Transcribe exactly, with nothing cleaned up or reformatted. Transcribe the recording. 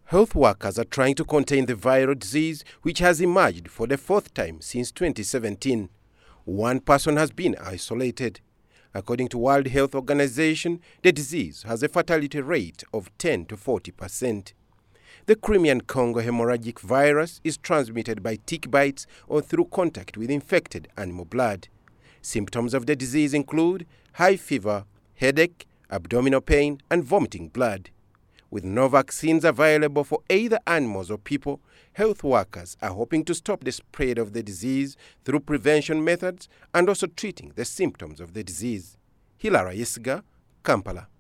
Health workers are trying to contain the viral disease which has emerged for the fourth time since twenty seventeen. One person has been isolated. According to World Health Organization, the disease has a fatality rate of ten to forty percent. The Crimean Congo hemorrhagic virus is transmitted by tick bites or through contact with infected animal blood. Symptoms of the disease include high fever, headache, abdominal pain, and vomiting blood. With no vaccines available for either animals or people, health workers are hoping to stop the spread of the disease through prevention methods and also treating the symptoms of the disease. Hilara Yesiga, Kampala.